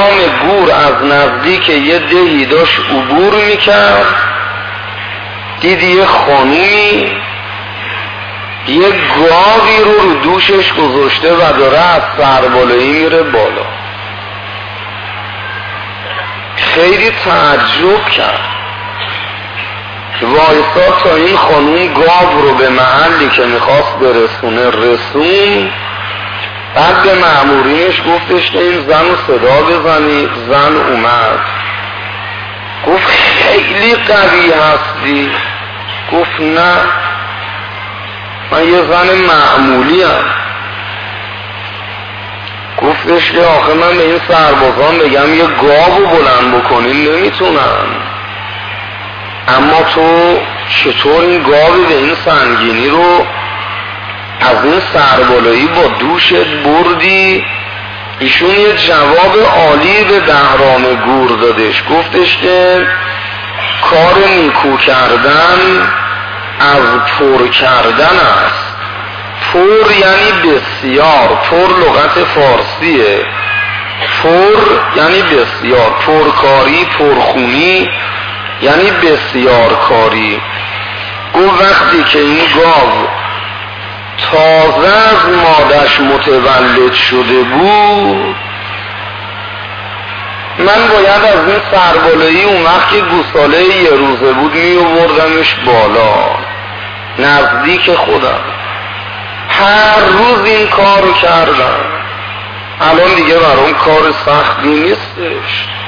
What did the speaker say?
ایام گور از نزدیک یه دهی داشت عبور میکرد، دید یه خانومی یه گاوی رو دوشش گذاشته و داره از سربالایی میره بالا. خیلی تعجب کرد، وایسا تا این خانوم گاو رو به محلی که میخواست برسونه رسون. بعد به مأمورینش گفتش که این زن رو صدا بزنید. زن اومد، گفت خیلی قوی هستی؟ گفت نه، من یه زن معمولی هم. گفتش که آخه من به این سربازان بگم یه گاو رو بلند بکنین نمیتونم، اما تو چطور این گاوی به این سنگینی رو از این سربالایی با دوشت بردی؟ ایشون یه جواب عالی به بهرام گور دادش، گفتش که کار نیکو کردن از پر کردن است. پر یعنی بسیار، پر لغت فارسیه، پر یعنی بسیار، پرکاری، پرخونی یعنی بسیار کاری. گفت وقتی که این گاو تازه از مادرش متولد شده بود، من باید از این سربالایی اون وقت که گوساله یه روزه بود می آوردمش بالا نزدیک خودم. هر روز این کارو کردم، الان دیگه برام کار سختی نیستش.